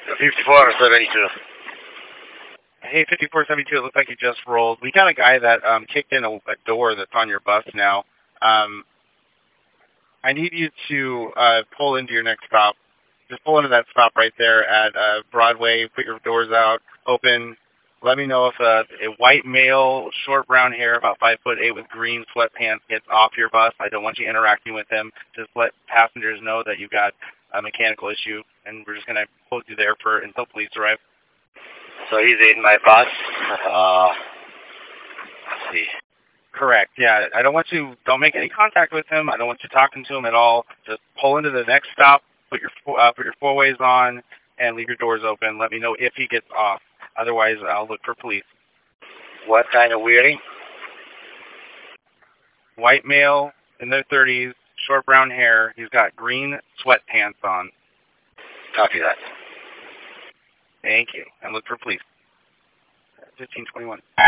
5472. Hey, 5472, it looks like you just rolled. We got a guy that kicked in a door that's on your bus now. I need you to pull into your next stop. Just pull into that stop right there at Broadway. Put your doors out, open. Let me know if a white male, short brown hair, about 5'8", with green sweatpants gets off your bus. I don't want you interacting with him. Just let passengers know that you've got a mechanical issue, and we're just going to hold you there until police arrive. So he's in my bus. Let's see. Correct. Yeah, I don't want you. Don't make any contact with him. I don't want you talking to him at all. Just pull into the next stop. Put your four-ways on, and leave your doors open. Let me know if he gets off. Otherwise, I'll look for police. What kind of wearing? White male in their 30s, short brown hair. He's got green sweatpants on. Copy that. Thank you. And look for police. 1521.